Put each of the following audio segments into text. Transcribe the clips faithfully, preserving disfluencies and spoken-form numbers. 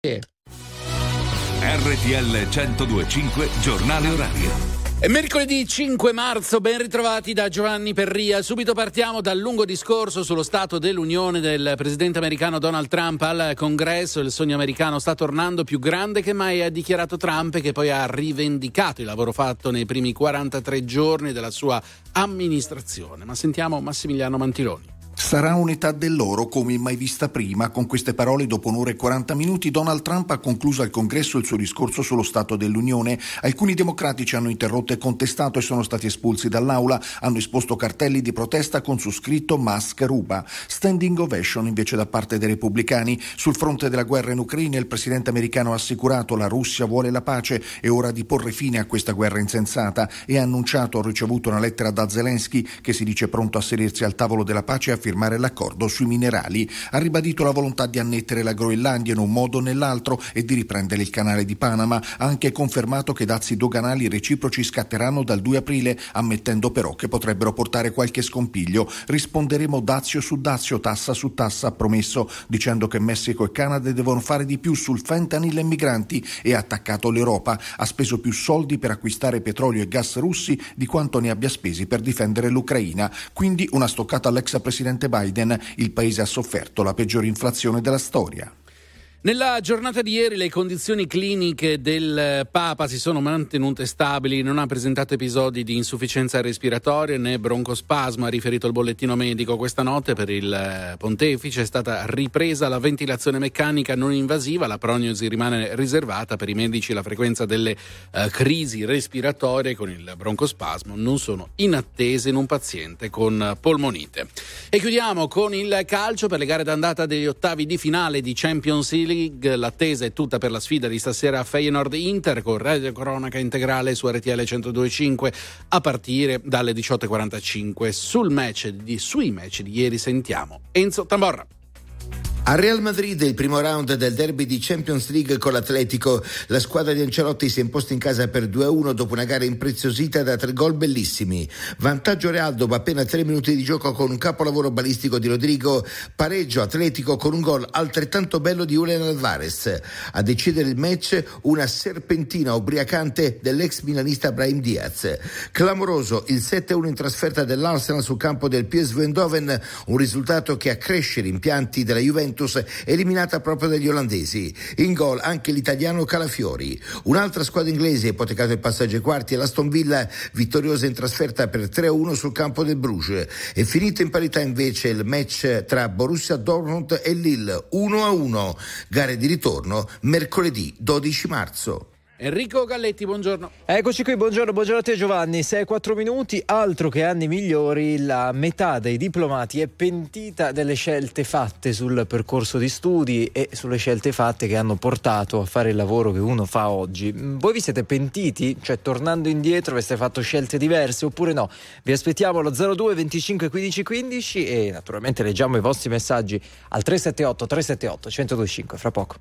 R T L centodue e cinque Giornale Orario. È mercoledì cinque marzo, ben ritrovati da Giovanni Perria. Subito partiamo dal lungo discorso sullo Stato dell'Unione del presidente americano Donald Trump al Congresso. Il sogno americano sta tornando più grande che mai, ha dichiarato Trump, che poi ha rivendicato il lavoro fatto nei primi quarantatré giorni della sua amministrazione. Ma sentiamo Massimiliano Mantiloni. Sarà un'età dell'oro come mai vista prima. Con queste parole, dopo un'ora e quaranta minuti, Donald Trump ha concluso al Congresso il suo discorso sullo Stato dell'Unione. Alcuni democratici hanno interrotto e contestato e sono stati espulsi dall'aula. Hanno esposto cartelli di protesta con su scritto Musk ruba. Standing ovation invece da parte dei repubblicani. Sul fronte della guerra in Ucraina, il presidente americano ha assicurato la Russia vuole la pace, è ora di porre fine a questa guerra insensata, e ha annunciato: ho ricevuto una lettera da Zelensky che si dice pronto a sedersi al tavolo della pace e a firmare l'accordo sui minerali. Ha ribadito la volontà di annettere la Groenlandia in un modo o nell'altro e di riprendere il canale di Panama. Ha anche confermato che dazi doganali reciproci scatteranno dal due aprile, ammettendo però che potrebbero portare qualche scompiglio. Risponderemo dazio su dazio, tassa su tassa, ha promesso, dicendo che Messico e Canada devono fare di più sul fentanyl e migranti, e ha attaccato l'Europa. Ha speso più soldi per acquistare petrolio e gas russi di quanto ne abbia spesi per difendere l'Ucraina. Quindi una stoccata all'ex presidente Biden. Il paese ha sofferto la peggiore inflazione della storia. Nella giornata di ieri le condizioni cliniche del Papa si sono mantenute stabili, non ha presentato episodi di insufficienza respiratoria né broncospasmo, ha riferito il bollettino medico. Questa notte per il pontefice è stata ripresa la ventilazione meccanica non invasiva, la prognosi rimane riservata per i medici. La frequenza delle uh, crisi respiratorie con il broncospasmo non sono inattese in un paziente con polmonite. E chiudiamo con il calcio. Per le gare d'andata degli ottavi di finale di Champions League, l'attesa è tutta per la sfida di stasera Feyenoord-Inter, con radio cronaca integrale su R T L centodue e cinque a partire dalle diciotto e quarantacinque. Sul match di, sui match di ieri sentiamo Enzo Tamborra. Al Real Madrid il primo round del derby di Champions League con l'Atletico. La squadra di Ancelotti si è imposta in casa per due a uno dopo una gara impreziosita da tre gol bellissimi. Vantaggio Real dopo appena tre minuti di gioco con un capolavoro balistico di Rodrigo. Pareggio Atletico con un gol altrettanto bello di Julián Álvarez. A decidere il match una serpentina ubriacante dell'ex milanista Brahim Diaz. Clamoroso il sette a uno in trasferta dell'Arsenal sul campo del P S V Eindhoven, un risultato che accresce i rimpianti della Juventus, eliminata proprio dagli olandesi. In gol anche l'italiano Calafiori. Un'altra squadra inglese ha ipotecato il passaggio ai quarti, l'Aston Villa, vittoriosa in trasferta per tre a uno sul campo del Bruges. È finito in parità invece il match tra Borussia Dortmund e Lille, uno a uno. Gare di ritorno mercoledì dodici marzo. Enrico Galletti, buongiorno. Eccoci qui, buongiorno, buongiorno a te Giovanni. sei e quattro minuti, altro che anni migliori. La metà dei diplomati è pentita delle scelte fatte sul percorso di studi e sulle scelte fatte che hanno portato a fare il lavoro che uno fa oggi. Voi vi siete pentiti? Cioè, tornando indietro, aveste fatto scelte diverse oppure no? Vi aspettiamo allo zero due venticinque quindici quindici e naturalmente leggiamo i vostri messaggi al tre sette otto tre sette otto uno zero due cinque fra poco.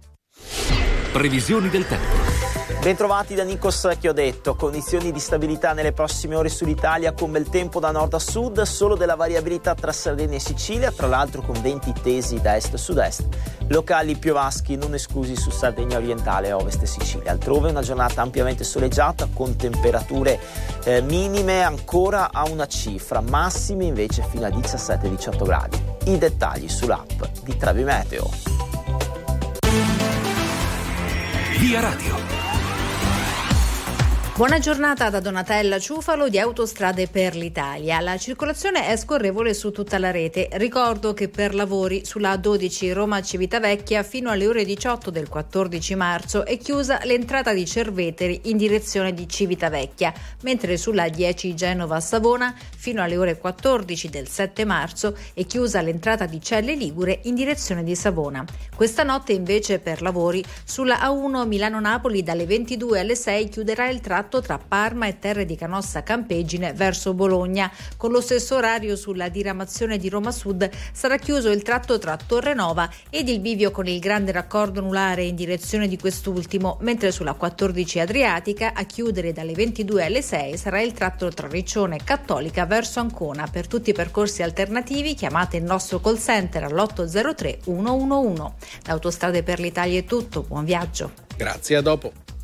Previsioni del tempo. Bentrovati da Nikos Chiodetto. Condizioni di stabilità nelle prossime ore sull'Italia con bel tempo da nord a sud, solo della variabilità tra Sardegna e Sicilia, tra l'altro con venti tesi da est a sud-est. Locali piovaschi non esclusi su Sardegna orientale, ovest e Sicilia. Altrove una giornata ampiamente soleggiata con temperature eh, minime ancora a una cifra, massime invece fino a diciassette diciotto gradi. I dettagli sull'app di Trebi Meteo. Via Radio. Buona giornata da Donatella Ciufalo di Autostrade per l'Italia. La circolazione è scorrevole su tutta la rete. Ricordo che per lavori sulla A dodici Roma-Civitavecchia fino alle ore diciotto del quattordici marzo è chiusa l'entrata di Cerveteri in direzione di Civitavecchia, mentre sulla A dieci Genova-Savona fino alle ore quattordici del sette marzo è chiusa l'entrata di Celle Ligure in direzione di Savona. Questa notte invece per lavori sulla A uno Milano-Napoli dalle ventidue alle sei chiuderà il tratto tratto tra Parma e Terre di Canossa Campegine verso Bologna. Con lo stesso orario sulla diramazione di Roma Sud sarà chiuso il tratto tra Torrenova ed il bivio con il grande raccordo anulare in direzione di quest'ultimo, mentre sulla quattordici Adriatica a chiudere dalle ventidue alle sei sarà il tratto tra Riccione e Cattolica verso Ancona. Per tutti i percorsi alternativi chiamate il nostro call center all'otto zero tre uno uno uno. Da Autostrade per l'Italia è tutto, buon viaggio. Grazie, a dopo.